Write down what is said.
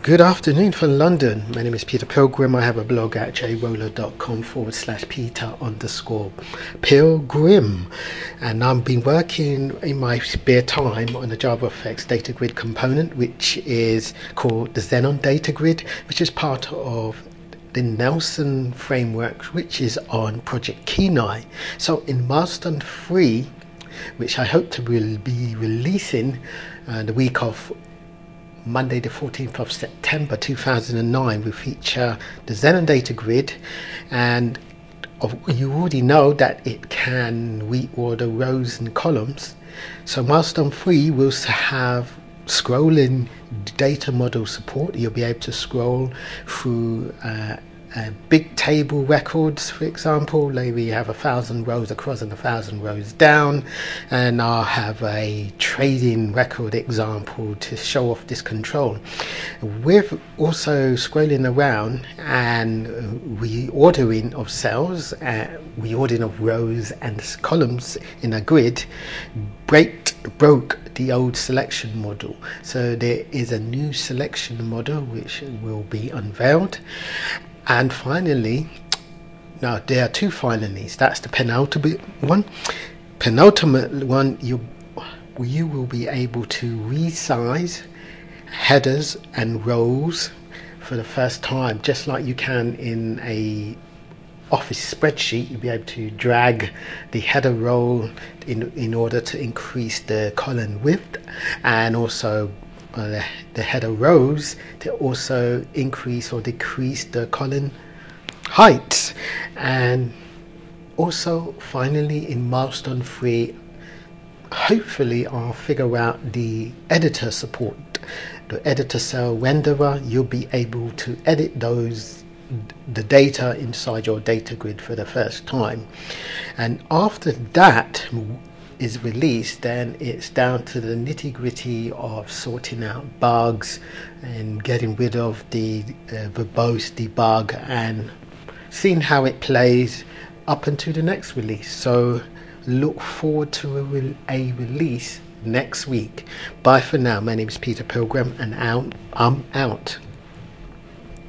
Good afternoon from London. My name is Peter Pilgrim. I have a blog at jroller.com/Peter_Pilgrim. And I've been working in my spare time on a JavaFX data grid component, which is called the Xenon Data Grid, which is part of the Nelson framework, which is on Project Kenai. So in milestone 3, which I hope to be releasing the week of Monday the 14th of September 2009, we feature the Xenon Data Grid, and you already know that it can reorder rows and columns. So milestone 3 will have scrolling data model support. You'll be able to scroll through big table records, for example. Like we have 1,000 rows across and 1,000 rows down, and I'll have a trading record example to show off this control. With also scrolling around and reordering of cells, reordering of rows and columns in a grid, broke the old selection model. So there is a new selection model which will be unveiled. And finally, now there are two finalies. That's the penultimate one. Penultimate one, you will be able to resize headers and rows for the first time, just like you can in a Office spreadsheet. You'll be able to drag the header row in order to increase the column width, and also the header rows to also increase or decrease the column height. And also finally in milestone 3, hopefully I'll figure out the editor support, the editor cell renderer. You'll be able to edit the data inside your data grid for the first time, and after that is released, then it's down to the nitty-gritty of sorting out bugs and getting rid of the verbose debug and seeing how it plays up until the next release. So look forward to a release next week. Bye for now. My name is Peter Pilgrim, and I'm out.